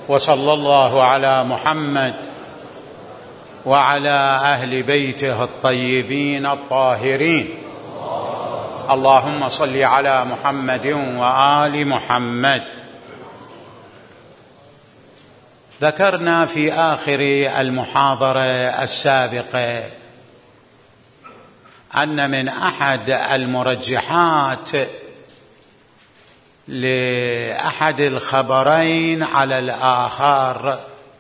وصلى الله على محمد وعلى أهل بيته الطيبين الطاهرين. اللهم صل على محمد وآل محمد. ذكرنا في آخر المحاضرة السابقة أن من أحد المرجحات لأحد الخبرين على الآخر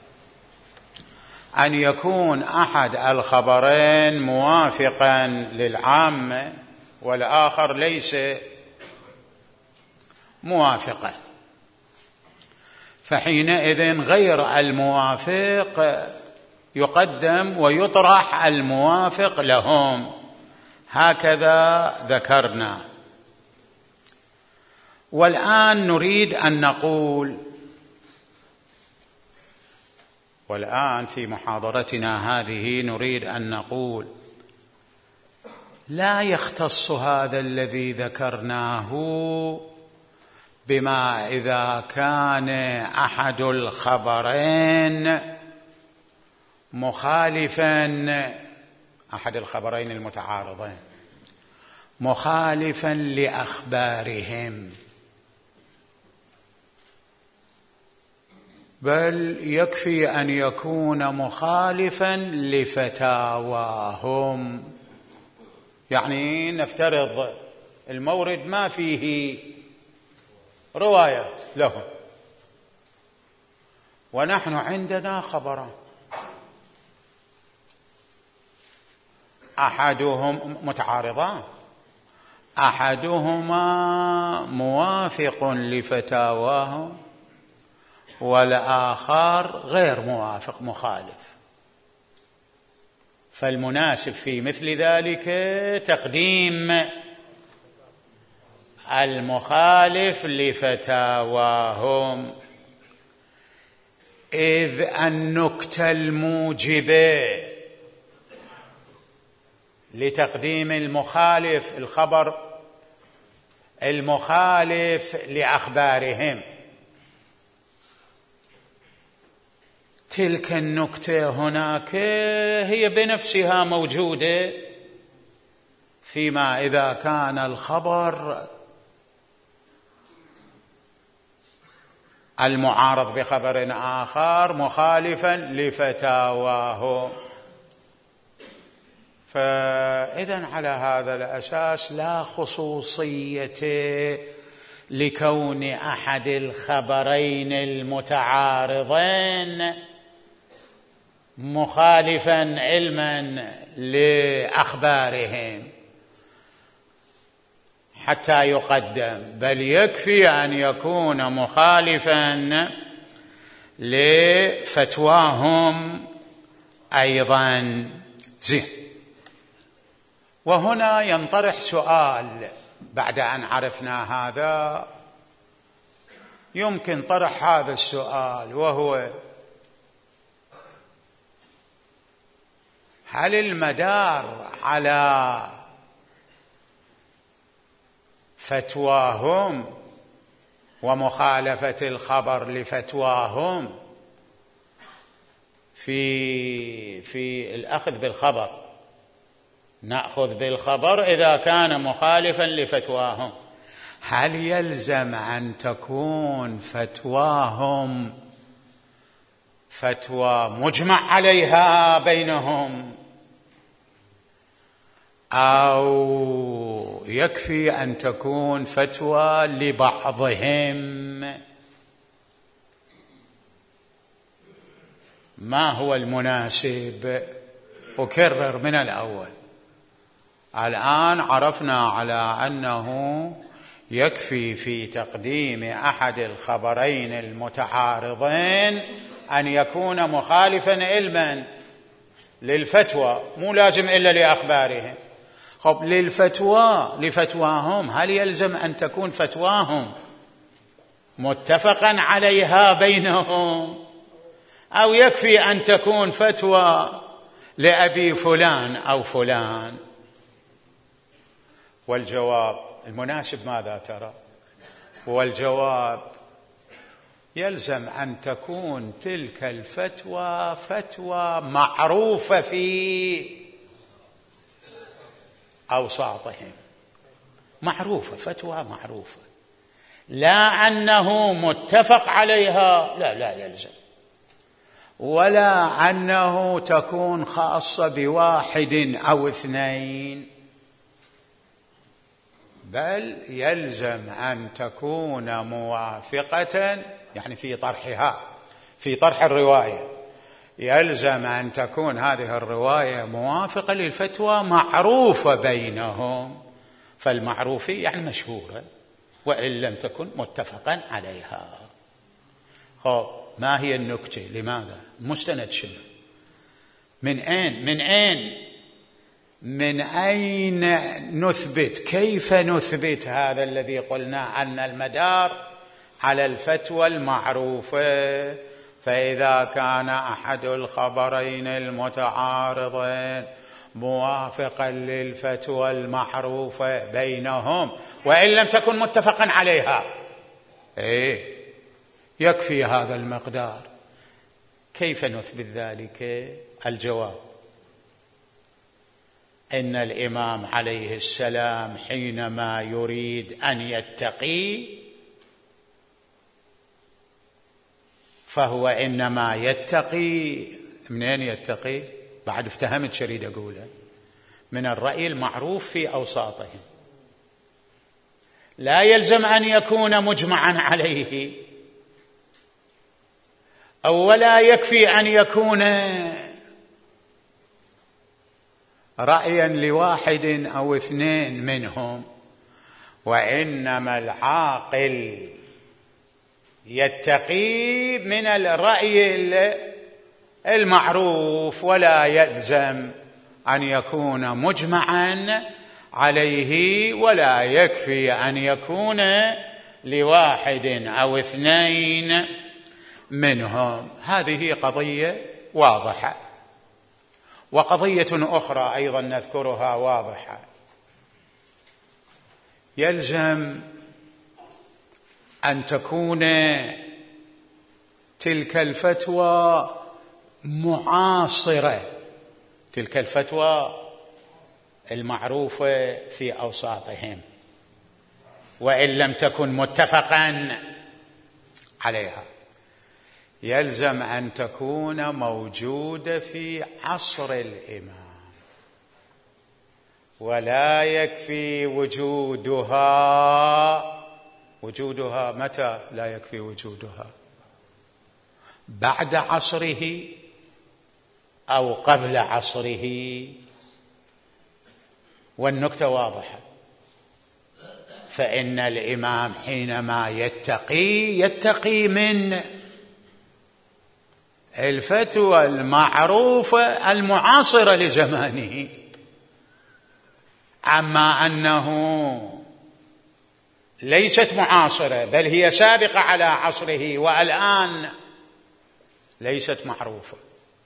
أن يكون أحد الخبرين موافقا للعامة والآخر ليس موافقا، فحينئذ غير الموافق يقدم ويطرح الموافق لهم. هكذا ذكرنا. والآن نريد أن نقول، والآن في محاضرتنا هذه نريد أن نقول لا يختص هذا الذي ذكرناه بما إذا كان أحد الخبرين مخالفا، أحد الخبرين المتعارضين مخالفا لأخبارهم، بل يكفي أن يكون مخالفا لفتاواهم. يعني نفترض المورد ما فيه رواية لهم ونحن عندنا خبران، أحدهم متعارضان، أحدهما موافق لفتاواهم والآخر غير موافق مخالف. فالمناسب في مثل ذلك تقديم المخالف لفتاواهم، إذ النكتة الموجبة لتقديم المخالف، الخبر المخالف لأخبارهم، تلك النكتة هناك هي بنفسها موجودة فيما إذا كان الخبر المعارض بخبر آخر مخالفا لفتاواه. فإذن على هذا الأساس لا خصوصية لكون أحد الخبرين المتعارضين مخالفا علما لأخبارهم حتى يقدم، بل يكفي أن يكون مخالفا لفتواهم أيضا. زين. وهنا ينطرح سؤال بعد أن عرفنا هذا، يمكن طرح هذا السؤال، وهو: هل المدار على فتواهم ومخالفة الخبر لفتواهم في الأخذ بالخبر؟ نأخذ بالخبر إذا كان مخالفا لفتواهم، هل يلزم أن تكون فتواهم فتوى مجمع عليها بينهم، أو يكفي أن تكون فتوى لبعضهم؟ ما هو المناسب؟ أكرر من الأول. الآن عرفنا على أنه يكفي في تقديم أحد الخبرين المتعارضين أن يكون مخالفا علما للفتوى، مو لازم إلا لأخبارهم. خب، لفتواهم هل يلزم أن تكون فتواهم متفقا عليها بينهم، أو يكفي أن تكون فتوى لأبي فلان أو فلان؟ والجواب المناسب ماذا ترى؟ والجواب يلزم أن تكون تلك الفتوى فتوى معروفة في أوساطهم، معروفة، فتوى معروفة، لا أنه متفق عليها، لا يلزم، ولا أنه تكون خاصة بواحد أو اثنين، بل يلزم أن تكون موافقة، يعني في طرحها، في طرح الرواية يلزم أن تكون هذه الرواية موافقة للفتوى معروفة بينهم، فالمعروفة يعني مشهورة وإن لم تكن متفقا عليها. ما هي النكتة؟ لماذا؟ مستند شنو؟ من أين نثبت؟ كيف نثبت هذا الذي قلنا أن المدار على الفتوى المعروفة؟ فإذا كان أحد الخبرين المتعارضين موافقا للفتوى المعروفة بينهم وإن لم تكن متفقا عليها، يكفي هذا المقدار. كيف نثبت ذلك؟ الجواب: إن الإمام عليه السلام حينما يريد أن يتقي فهو إنما يتقي منين؟ يتقي بعد افتهمت شريد أقوله من الرأي المعروف في أوساطهم، لا يلزم أن يكون مجمعا عليه، أو ولا يكفي أن يكون رأيا لواحد أو اثنين منهم، وإنما العاقل يتقي من الرأي المعروف، ولا يلزم أن يكون مجمعا عليه، ولا يكفي أن يكون لواحد أو اثنين منهم. هذه قضية واضحة. وقضية أخرى أيضا نذكرها واضحة: يلزم أن تكون تلك الفتوى معاصرة، تلك الفتوى المعروفة في أوساطهم، وإن لم تكن متفقا عليها. يلزم أن تكون موجودة في عصر الإمام، ولا يكفي وجودها متى؟ لا يكفي وجودها بعد عصره أو قبل عصره. والنكتة واضحة: فإن الإمام حينما يتقي من الفتوى المعروفة المعاصرة لزمانه. أما أنه ليست معاصرة بل هي سابقة على عصره والآن ليست معروفة،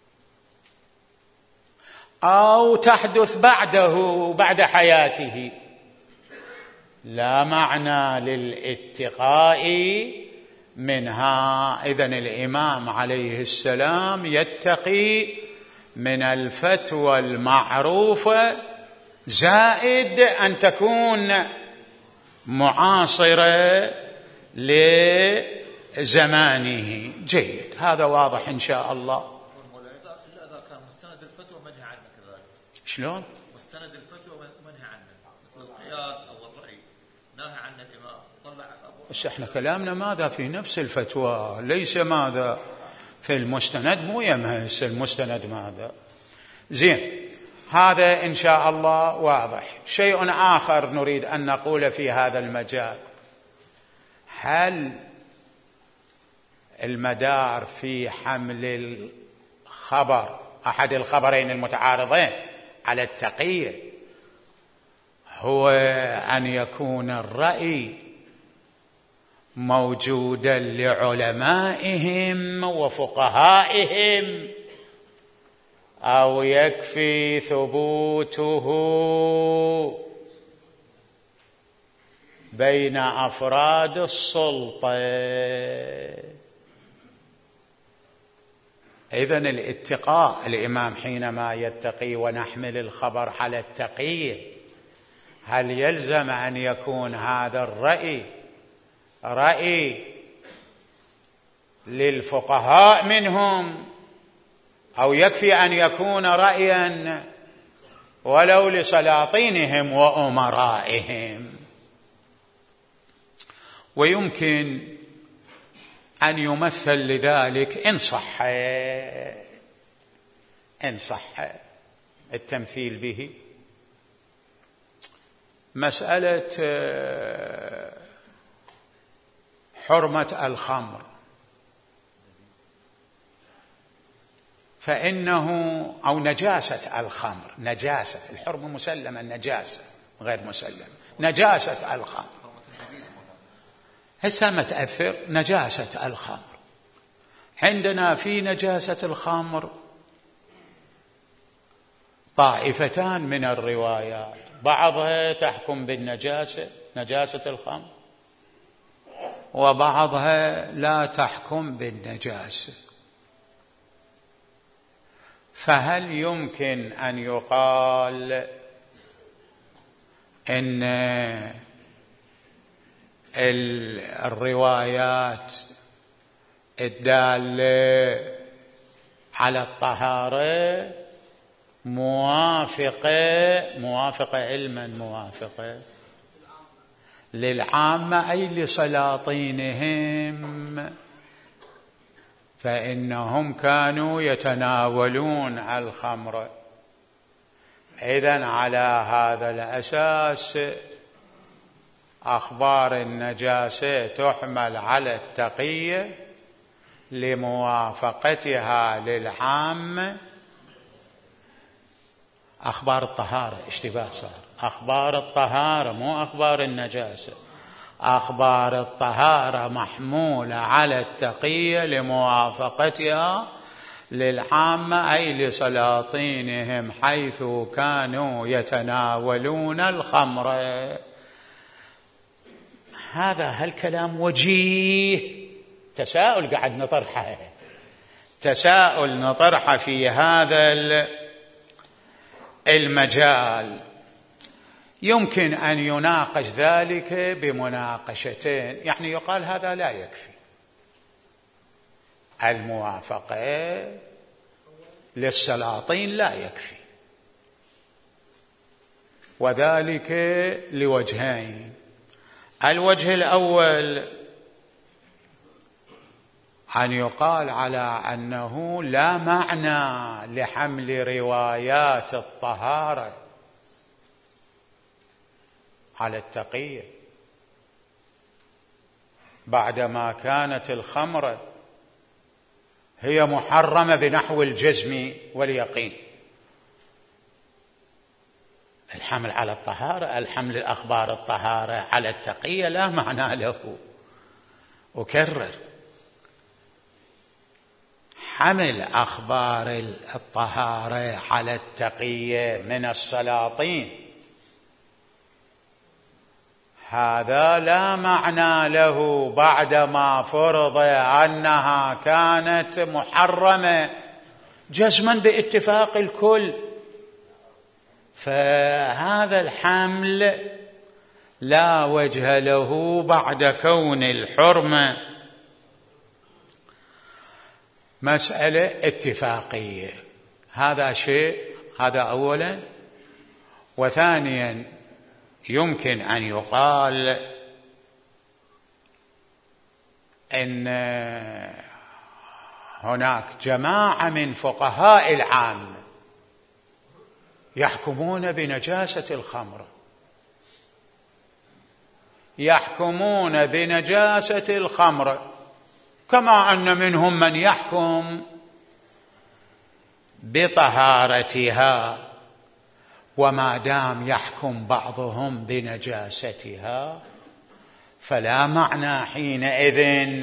أو تحدث بعد حياته، لا معنى للاتقاء منها. إذن الإمام عليه السلام يتقي من الفتوى المعروفة، زائد أن تكون معاصرة لزمانه. جيد، هذا واضح إن شاء الله. إلا إذا كان مستند الفتوى منهي عنه كذلك. شلون؟ مستند الفتوى منهي عنه، مثل القياس أو الرأي نهى عنه الإمام. بس احنا كلامنا ماذا في نفس الفتوى، ليس ماذا في المستند. مو يمهس المستند ماذا. زين، هذا إن شاء الله واضح. شيء آخر نريد أن نقول في هذا المجال: هل المدار في حمل الخبر أحد الخبرين المتعارضين على التقية هو أن يكون الرأي موجودا لعلمائهم وفقهائهم، أو يكفي ثبوته بين أفراد السلطة؟ إذن الاتقاء، الإمام حينما يتقي ونحمل الخبر على التقية، هل يلزم أن يكون هذا الرأي رأي للفقهاء منهم، أو يكفي أن يكون رأيا ولو لسلاطينهم وأمرائهم؟ ويمكن أن يمثل لذلك إن صح التمثيل به مسألة حرمة الخمر، فإنه أو نجاسة الخمر، نجاسة الحرمة مسلمة، النجاسة غير مسلمة، نجاسة الخمر هسه ما تأثر. نجاسة الخمر عندنا في نجاسة الخمر طائفتان من الروايات، بعضها تحكم بالنجاسة، نجاسة الخمر، وبعضها لا تحكم بالنجاسة. فهل يمكن أن يقال إن الروايات الدالة على الطهارة موافقة علما، موافقة للعامة أي لسلاطينهم، فإنهم كانوا يتناولون الخمر؟ إذن على هذا الأساس أخبار النجاسة تحمل على التقية لموافقتها للعامة. أخبار الطهارة اشتباه صار، أخبار الطهارة مو أخبار النجاسة، أخبار الطهارة محمولة على التقية لموافقتها للعامة أي لسلاطينهم حيث كانوا يتناولون الخمر. هذا هالكلام وجيه، تساؤل قاعد نطرحه، تساؤل نطرحه في هذا المجال. يمكن أن يناقش ذلك بمناقشتين، يعني يقال هذا لا يكفي، الموافقة للسلاطين لا يكفي، وذلك لوجهين. الوجه الأول أن يقال على أنه لا معنى لحمل روايات الطهارة على التقية بعدما كانت الخمر هي محرمة بنحو الجزم واليقين. الحمل على الطهارة، الحمل الأخبار الطهارة على التقية لا معنى له. أكرر، حمل أخبار الطهارة على التقية من السلاطين هذا لا معنى له بعدما فرض أنها كانت محرمة جزما باتفاق الكل. فهذا الحمل لا وجه له بعد كون الحرمة مسألة اتفاقية. هذا شيء، هذا أولا. وثانيا يمكن أن يقال إن هناك جماعة من فقهاء العامة يحكمون بنجاسة الخمر، يحكمون بنجاسة الخمر، كما أن منهم من يحكم بطهارتها. وما دام يحكم بعضهم بنجاستها فلا معنى حينئذ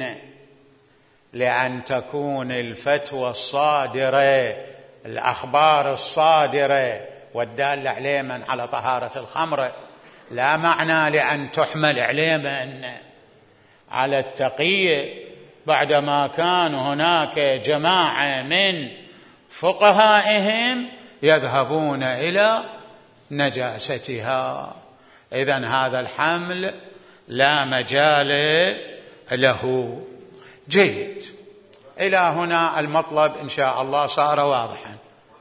لأن تكون الفتوى الصادرة، الأخبار الصادرة والدالة علما على طهارة الخمر، لا معنى لأن تحمل علما على التقية بعدما كان هناك جماعة من فقهائهم يذهبون إلى نجاستها. إذن هذا الحمل لا مجال له. جيد، إلى هنا المطلب إن شاء الله صار واضحا.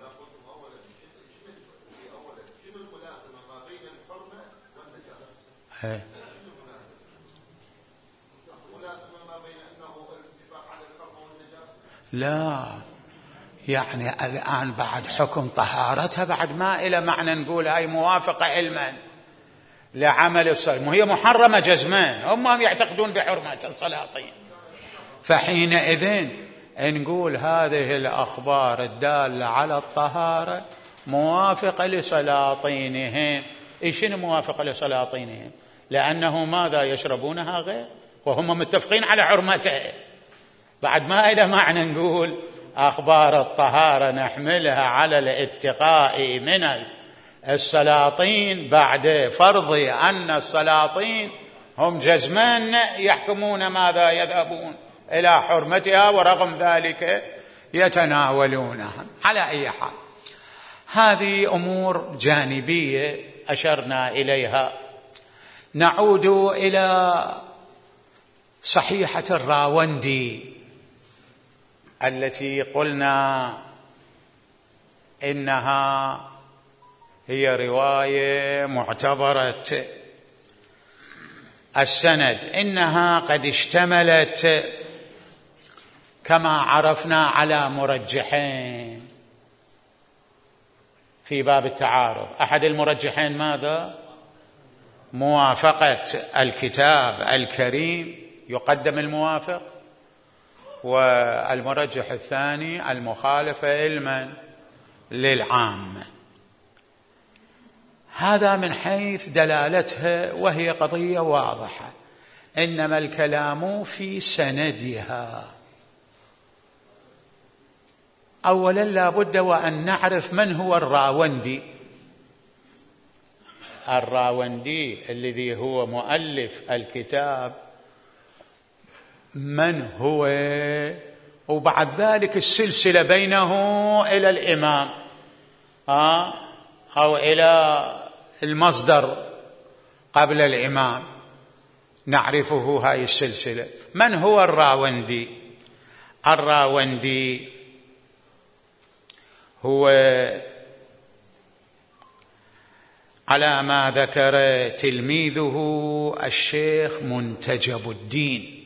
لا، يعني الآن بعد حكم طهارتها بعد ما إلى معنى نقول هاي موافقة علما لعمل الصلاة، وهي محرمة جزما، هم يعتقدون بحرمة السلاطين. فحينئذ نقول هذه الأخبار الدالة على الطهارة موافقة لسلاطينهم. شنو موافقة لسلاطينهم؟ لأنه ماذا يشربونها غير وهم متفقين على حرمتها. بعد ما إلى معنى نقول أخبار الطهارة نحملها على الاتقاء من السلاطين بعد فرض أن السلاطين هم جزما يحكمون ماذا يذهبون إلى حرمتها، ورغم ذلك يتناولونها. على أي حال هذه أمور جانبية أشرنا إليها. نعود إلى صحيحة الراوندي التي قلنا إنها هي رواية معتبرة السند، إنها قد اشتملت كما عرفنا على مرجحين في باب التعارض. أحد المرجحين ماذا؟ موافقة الكتاب الكريم، يقدم الموافق، والمرجح الثاني المخالفة علما للعام. هذا من حيث دلالتها، وهي قضية واضحة، إنما الكلام في سندها. أولا لا بد وأن نعرف من هو الراوندي. الراوندي الذي هو مؤلف الكتاب من هو، وبعد ذلك السلسلة بينه إلى الإمام أو إلى المصدر قبل الإمام، نعرفه هاي السلسلة. من هو الراوندي؟ الراوندي هو على ما ذكر تلميذه الشيخ منتجب الدين،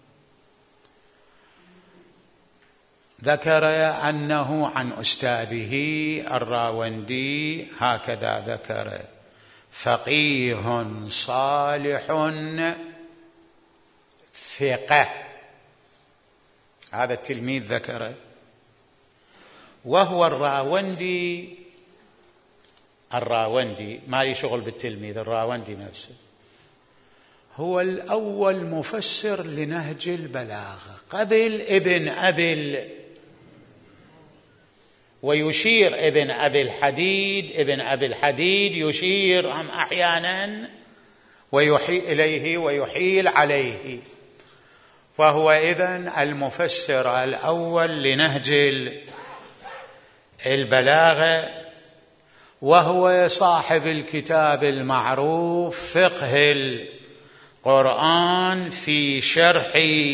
ذكر أنه عن أستاذه الراوندي هكذا ذكر: فقيه صالح ثقة. هذا التلميذ ذكره. وهو الراوندي ما لي شغل بالتلميذ، الراوندي نفسه هو الأول مفسر لنهج البلاغة قبل ابن أبي، ويشير ابن أبي الحديد يشير أحيانا ويحيل إليه ويحيل عليه. فهو إذن المفسر الأول لنهج البلاغة، وهو صاحب الكتاب المعروف فقه القرآن في شرح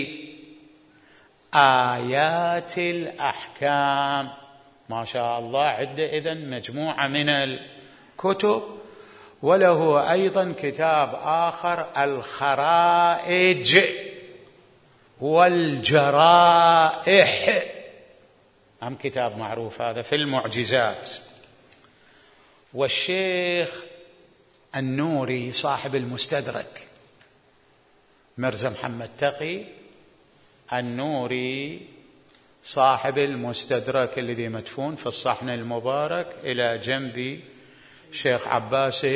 آيات الأحكام. ما شاء الله عنده إذن مجموعة من الكتب، وله أيضا كتاب آخر الخرائج والجرائح، هم كتاب معروف هذا في المعجزات. والشيخ النوري صاحب المستدرك، مرزا محمد تقي النوري صاحب المستدرك الذي مدفون في الصحن المبارك إلى جنب شيخ عباس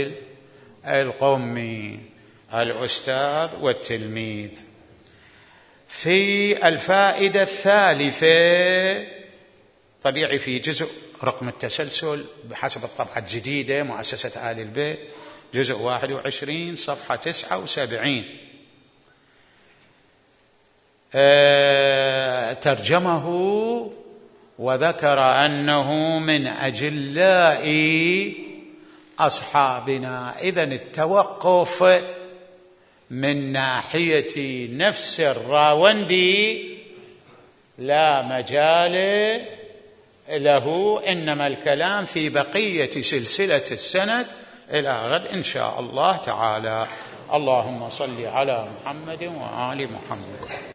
القمي الأستاذ والتلميذ. في الفائدة الثالثة، طبيعي في جزء رقم التسلسل بحسب الطبعة الجديدة مؤسسة آل البيت، جزء 21 صفحة 79، ترجمه وذكر أنه من أجلاء أصحابنا. إذن التوقف من ناحية نفس الراوندي لا مجال له، إنما الكلام في بقية سلسلة السند إلى غد إن شاء الله تعالى. اللهم صل على محمد وآل محمد.